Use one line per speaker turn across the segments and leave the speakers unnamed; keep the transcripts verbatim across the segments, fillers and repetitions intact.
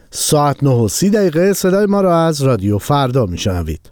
ساعت نه و سی دقیقه صدای ما را از رادیو فردا میشنوید.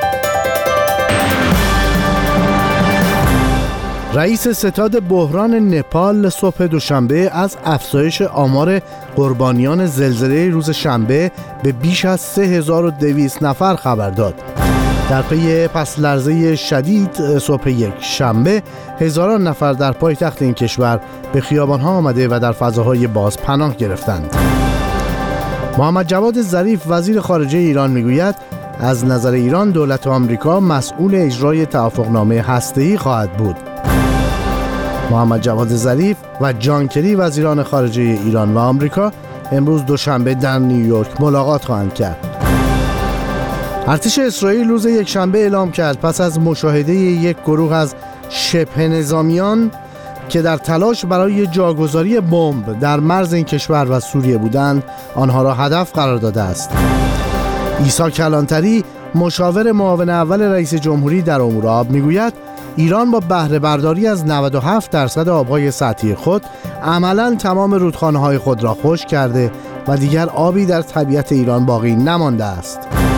رئیس ستاد بحران نپال صبح دوشنبه از افزایش آمار قربانیان زلزله روز شنبه به بیش از سه هزار و دویست نفر خبر داد. در پی پس لرزه شدید صبح یک شنبه هزاران نفر در پایتخت این کشور به خیابان‌ها آمده و در فضاهای باز پناه گرفتند. محمد جواد ظریف وزیر خارجه ایران میگوید از نظر ایران دولت آمریکا مسئول اجرای توافقنامه هسته‌ای خواهد بود. محمد جواد ظریف و جان کری وزیران خارجه ایران و آمریکا امروز دوشنبه در نیویورک ملاقات خواهند کرد. ارتش اسرائیل روز یکشنبه اعلام کرد پس از مشاهده یک گروه از شبه نظامیان که در تلاش برای جاگذاری بمب در مرز این کشور و سوریه بودند آنها را هدف قرار داده است. عیسی کلانتری مشاور معاون اول رئیس جمهوری در امور آب میگوید ایران با بهره برداری از نود و هفت درصد آبهای سطحی خود عملاً تمام رودخانه‌های خود را خشک کرده و دیگر آبی در طبیعت ایران باقی نمانده است.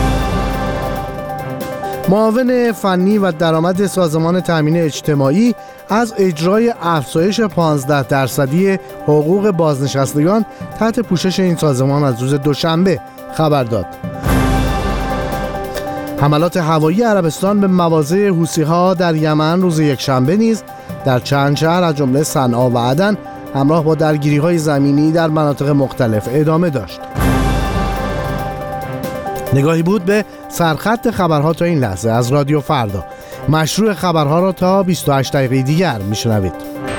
معاون فنی و درآمد سازمان تامین اجتماعی از اجرای افزایش پانزده درصدی حقوق بازنشستگان تحت پوشش این سازمان از روز دوشنبه خبر داد. حملات هوایی عربستان به مواضع حوثی‌ها در یمن روز یکشنبه نیز در چند شهر از جمله صنعا و عدن همراه با درگیری‌های زمینی در مناطق مختلف ادامه داشت. نگاهی بود به سرخط خبرها تا این لحظه از رادیو فردا. مشروع خبرها را تا بیست و هشت دقیقه دیگر میشنوید.